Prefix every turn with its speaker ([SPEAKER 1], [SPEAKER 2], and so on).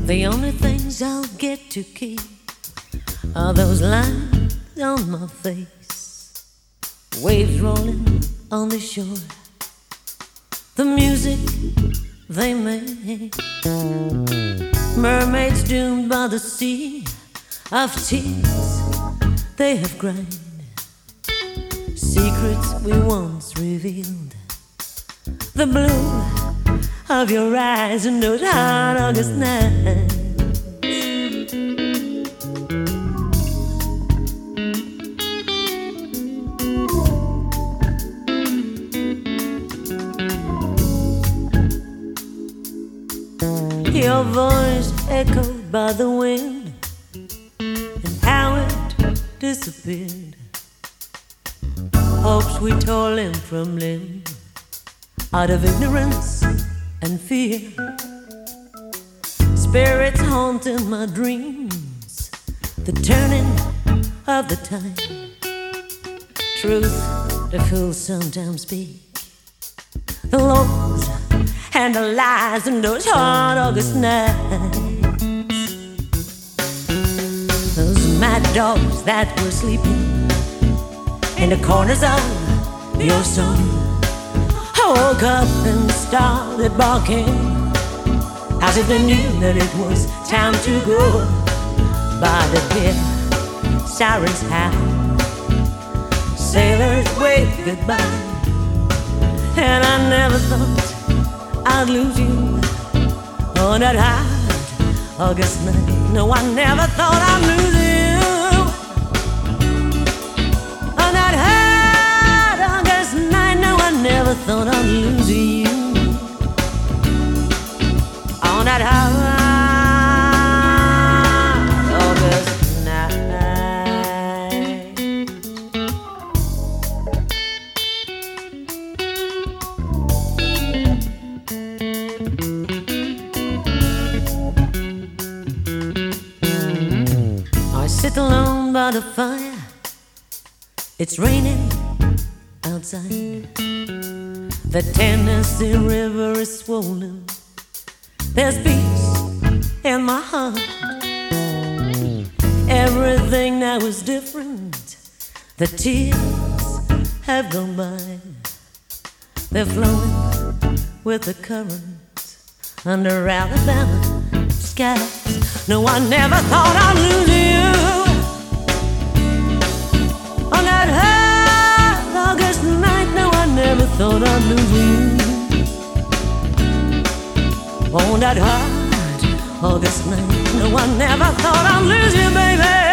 [SPEAKER 1] The only things I'll get to keep are those lines on my face, waves rolling on the shore, the music they make, mermaids doomed by the sea of tears they have cried, secrets we once revealed, the blue of your eyes and those hot August nights. Your voice echoed by the wind and how it disappeared. Hopes we tore limb from limb out of ignorance and fear. Spirits haunting my dreams, the turning of the tide. Truth the fools sometimes speak, the lows and the lies in those hot August nights. Those mad dogs that were sleeping in the corners of your soul woke up and started barking as if they knew that it was time to go. By the pier, sirens howl, sailors wave goodbye, and I never thought I'd lose you on that hot August night. No, I never thought I'd lose you on that hot August night. No, I never thought I'd lose you on that hot August night. I sit alone by the fire, it's raining outside. The Tennessee River is swollen, there's peace in my heart. Everything now is different, the tears have gone by. They're flowing with the current under Alabama skies. No, I never thought I'd lose you on that hot August night. No, I never thought I'd lose you on that hot August night. No, I never thought I'd lose you, baby.